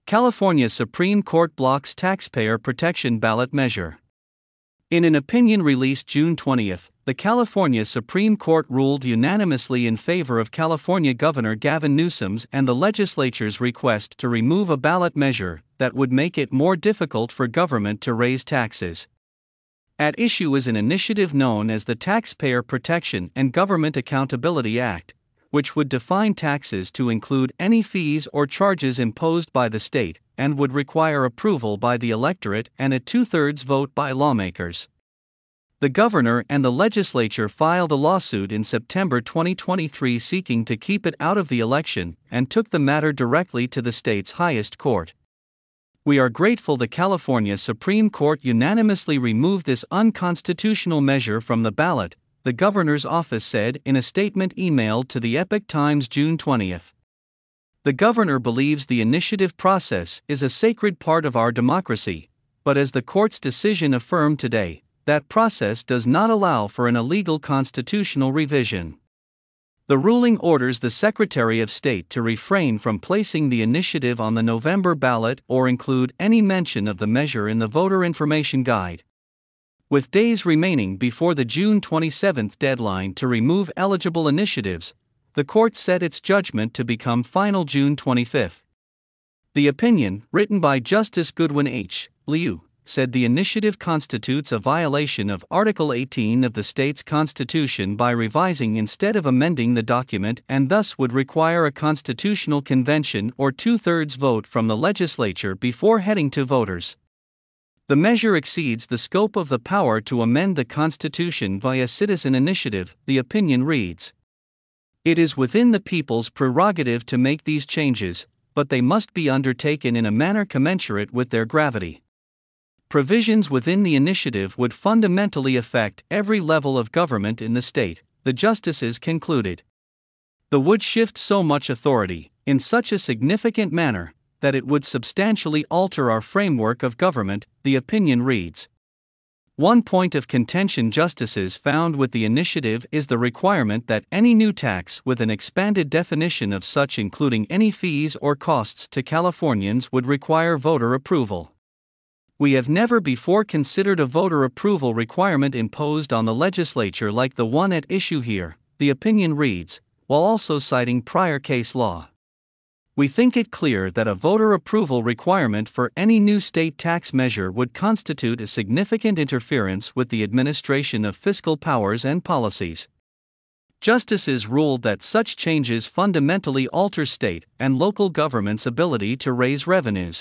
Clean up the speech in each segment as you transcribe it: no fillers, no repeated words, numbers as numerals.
California Supreme Court blocks taxpayer protection ballot measure. In an opinion released June 20, the California Supreme Court ruled unanimously in favor of California Governor Gavin Newsom's and the legislature's request to remove a ballot measure that would make it more difficult for government to raise taxes. At issue is an initiative known as the Taxpayer Protection and Government Accountability Act, which would define taxes to include any fees or charges imposed by the state, and would require approval by the electorate and a two-thirds vote by lawmakers. The governor and the legislature filed a lawsuit in September 2023 seeking to keep it out of the election and took the matter directly to the state's highest court. "We are grateful the California Supreme Court unanimously removed this unconstitutional measure from the ballot," the governor's office said in a statement emailed to the Epoch Times June 20. The governor believes the initiative process is a sacred part of our democracy, but as the court's decision affirmed today, that process does not allow for an illegal constitutional revision. The ruling orders the Secretary of State to refrain from placing the initiative on the November ballot or include any mention of the measure in the voter information guide. With days remaining before the June 27 deadline to remove eligible initiatives, the court set its judgment to become final June 25. The opinion, written by Justice Goodwin H. Liu, said the initiative constitutes a violation of Article 18 of the state's constitution by revising instead of amending the document and thus would require a constitutional convention or two-thirds vote from the legislature before heading to voters. The measure exceeds the scope of the power to amend the Constitution via citizen initiative, the opinion reads. It is within the people's prerogative to make these changes, but they must be undertaken in a manner commensurate with their gravity. Provisions within the initiative would fundamentally affect every level of government in the state, the justices concluded. The would shift so much authority, in such a significant manner, that it would substantially alter our framework of government, the opinion reads. One point of contention justices found with the initiative is the requirement that any new tax with an expanded definition of such including any fees or costs to Californians would require voter approval. We have never before considered a voter approval requirement imposed on the legislature like the one at issue here, the opinion reads, while also citing prior case law. We think it clear that a voter approval requirement for any new state tax measure would constitute a significant interference with the administration of fiscal powers and policies. Justices ruled that such changes fundamentally alter state and local governments' ability to raise revenues.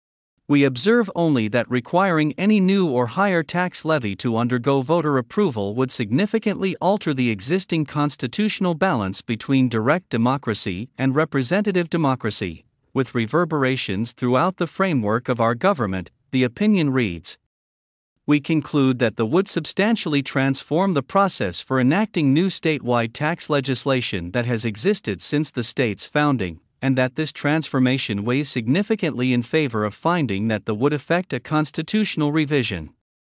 We observe only that requiring any new or higher tax levy to undergo voter approval would significantly alter the existing constitutional balance between direct democracy and representative democracy, with reverberations throughout the framework of our government, the opinion reads. We conclude that the would substantially transform the process for enacting new statewide tax legislation that has existed since the state's founding, and that this transformation weighs significantly in favor of finding that the would affect a constitutional revision.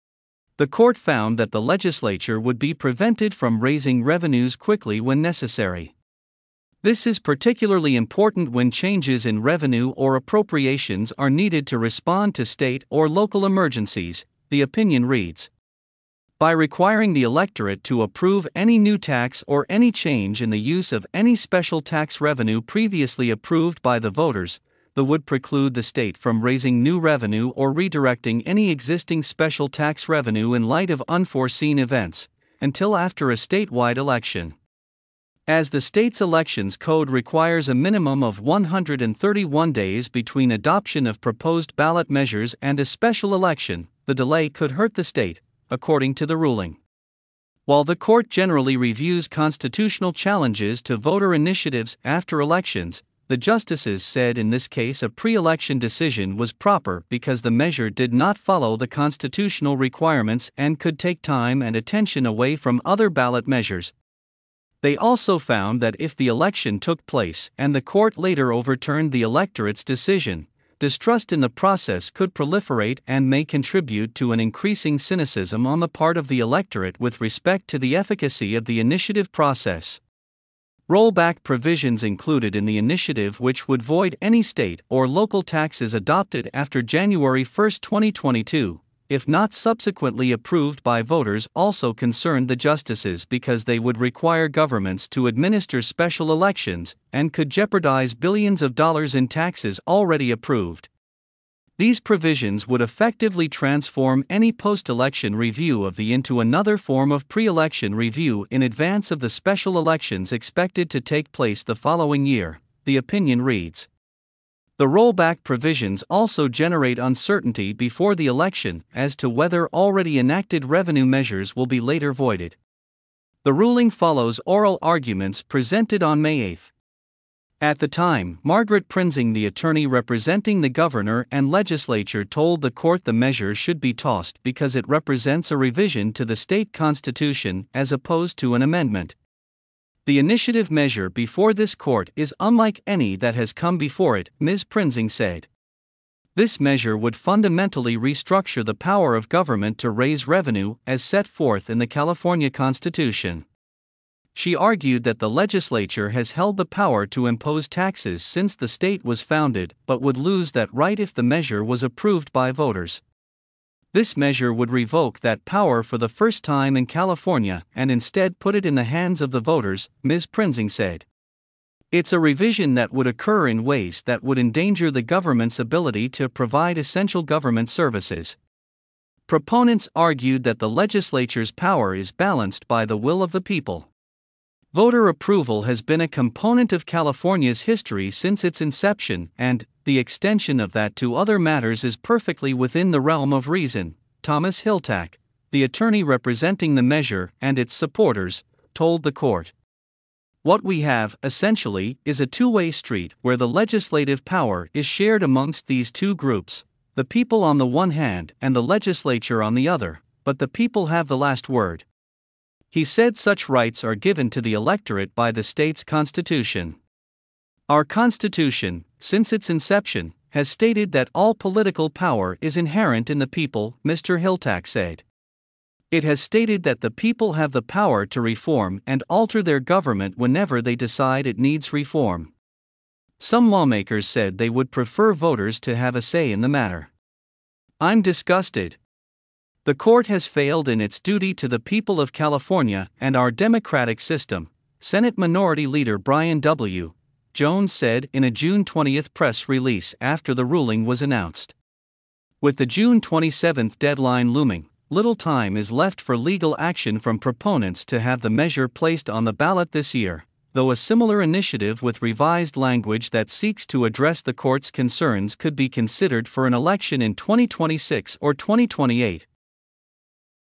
The court found that the legislature would be prevented from raising revenues quickly when necessary. This is particularly important when changes in revenue or appropriations are needed to respond to state or local emergencies, the opinion reads. By requiring the electorate to approve any new tax or any change in the use of any special tax revenue previously approved by the voters, the would preclude the state from raising new revenue or redirecting any existing special tax revenue in light of unforeseen events, until after a statewide election. As the state's elections code requires a minimum of 131 days between adoption of proposed ballot measures and a special election, the delay could hurt the state, according to the ruling. While the court generally reviews constitutional challenges to voter initiatives after elections, the justices said in this case a pre-election decision was proper because the measure did not follow the constitutional requirements and could take time and attention away from other ballot measures. They also found that if the election took place and the court later overturned the electorate's decision, distrust in the process could proliferate and may contribute to an increasing cynicism on the part of the electorate with respect to the efficacy of the initiative process. Rollback provisions included in the initiative, which would void any state or local taxes adopted after January 1, 2022, if not subsequently approved by voters, also concerned the justices because they would require governments to administer special elections and could jeopardize billions of dollars in taxes already approved. These provisions would effectively transform any post-election review of the into another form of pre-election review in advance of the special elections expected to take place the following year, the opinion reads. The rollback provisions also generate uncertainty before the election as to whether already enacted revenue measures will be later voided. The ruling follows oral arguments presented on May 8. At the time, Margaret Prinzing, the attorney representing the governor and legislature, told the court the measure should be tossed because it represents a revision to the state constitution as opposed to an amendment. The initiative measure before this court is unlike any that has come before it, Ms. Prinzing said. This measure would fundamentally restructure the power of government to raise revenue as set forth in the California Constitution. She argued that the legislature has held the power to impose taxes since the state was founded, but would lose that right if the measure was approved by voters. This measure would revoke that power for the first time in California and instead put it in the hands of the voters, Ms. Prinzing said. It's a revision that would occur in ways that would endanger the government's ability to provide essential government services. Proponents argued that the legislature's power is balanced by the will of the people. Voter approval has been a component of California's history since its inception, and the extension of that to other matters is perfectly within the realm of reason, Thomas Hiltak, the attorney representing the measure and its supporters, told the court. What we have, essentially, is a two-way street where the legislative power is shared amongst these two groups, the people on the one hand and the legislature on the other, but the people have the last word. He said such rights are given to the electorate by the state's constitution. Our constitution, since its inception, has stated that all political power is inherent in the people, Mr. Hiltak said. It has stated that the people have the power to reform and alter their government whenever they decide it needs reform. Some lawmakers said they would prefer voters to have a say in the matter. I'm disgusted. The court has failed in its duty to the people of California and our democratic system, Senate Minority Leader Brian W. Jones said in a June 20 press release after the ruling was announced. With the June 27 deadline looming, little time is left for legal action from proponents to have the measure placed on the ballot this year, though a similar initiative with revised language that seeks to address the court's concerns could be considered for an election in 2026 or 2028.